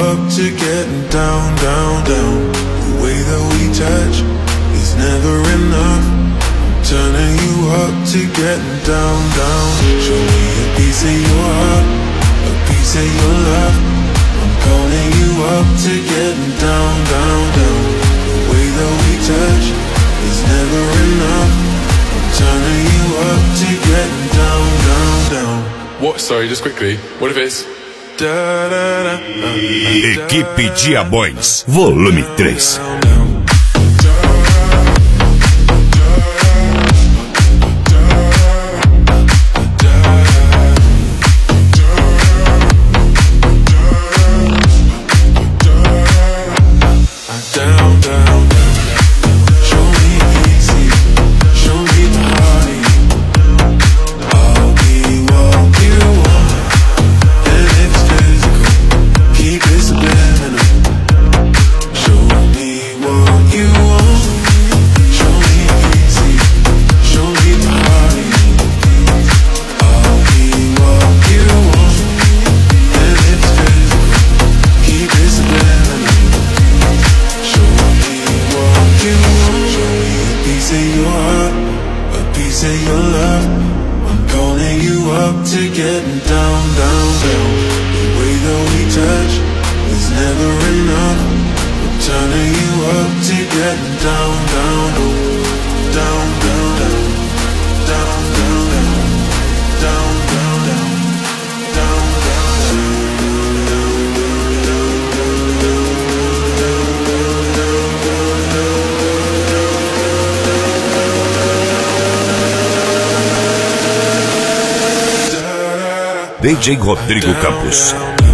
up to getting down, down, down. The way that we touch is never enough. I'm turning you up to getting down, down. Show me a piece of your heart, a piece of your love. I'm calling you up to getting down, down, down. The way that we touch is never enough. I'm turning you up to getting down, down, down. What? Sorry, just quickly. What if it's da, da, da, Equipe Diabões, volume 3. Down, down, down. Show me easy, show me party. I'll be what you want, and if it's physical, keep it subliminal. Show me what you want. Show me easy, show me party. I'll be what you want, and if it's physical, keep it subliminal. Show me what you want. Show me a piece of your heart, a piece of your love. I'm calling you up to getting down, down, down. The way that we touch is never enough. I'm turning you up to getting down, down, down, down, down, down, down, down, down, down, down, DJ Rodrigo Campos.